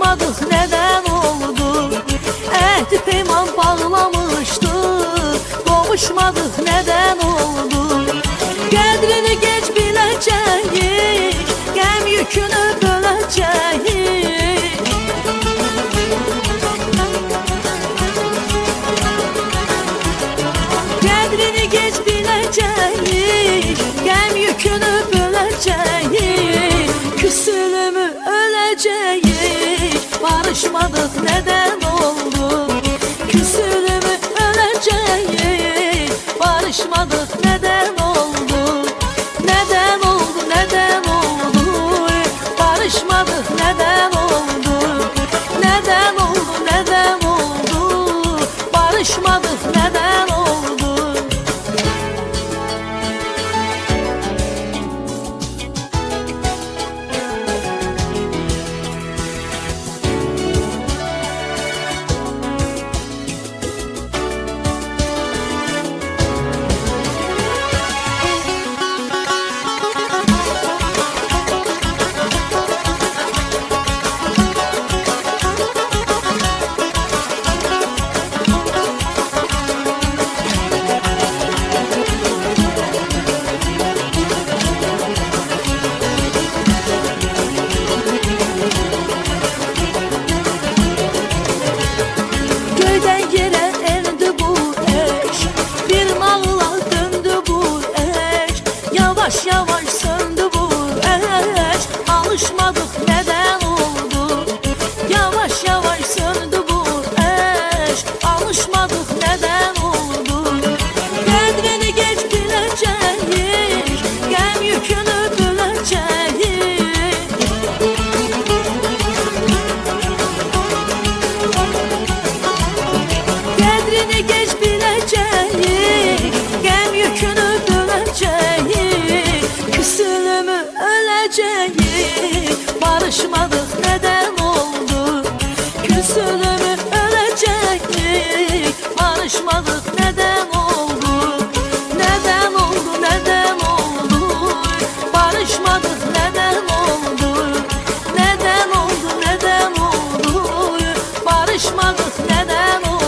barışmadık neden oldu? Ehdi peyman bağlamıştık, kavuşmadık neden oldu? Qədrini geç biləcəyik, qəm yükünü böləcəyik. Qədrini geç biləcəyik, qəm yükünü böləcəyik. Küsülümü öləcəyik, barışmadıq neden oldu? Küsülümü öləcəyik, barışmadıq neden oldu? Neden oldu, neden oldu? Barışmadıq neden oldu? Neden oldu, neden oldu? Barışmadıq neden oldu? Yavaş yavaş söndü bu ateş, alışmadık neden oldu? Yavaş yavaş söndü bu ateş, alışmadık neden oldu? Qədrini geç biləcəyik, qəm yükünü böləcəyik. Qədrini geç biləcəyik, qəm yükünü böləcəyik. Küsülümü öləcəyik, barışmadıq neden oldu? Küsülümü öləcəyik, barışmadıq neden oldu? Neden oldu, neden oldu? Barışmadıq neden oldu? Neden oldu, neden oldu? Barışmadıq neden oldu?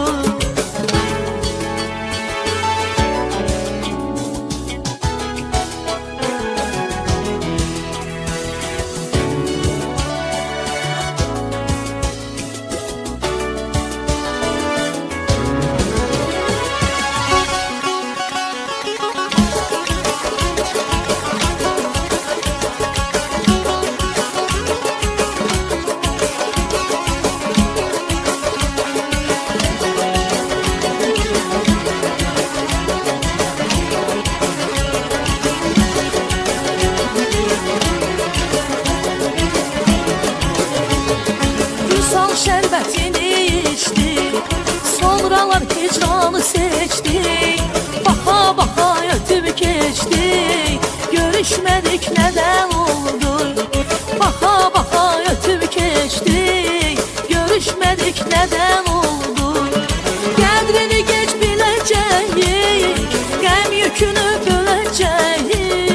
Şərbətini içdik, sonralar hicranı seçdik. Baxa baxa ötüb keçdik, görüşmədik neden oldu? Baxa baxa ötüb keçdik, görüşmədik neden oldu? Qədrini geç biləcəyik, qəm yükünü böləcəyik.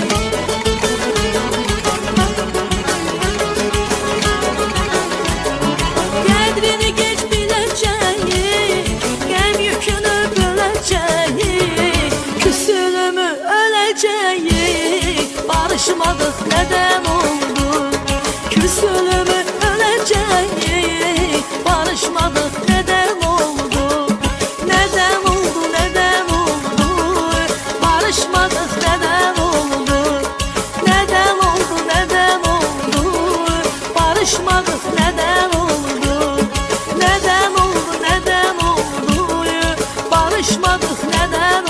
Qədrini geç biləcəyik, qəm yükünü böləcəyik. Küsülümü öləcəyik, barışmadıq neden oldu? Küsülümü öləcəyik, barışmadıq neden oldu? Neden oldu, neden oldu? Barışmadıq neden oldu? Neden oldu, neden oldu? Barışmadıq neden oldu? Neden oldu, neden oldu? Barışmadık neden oldu?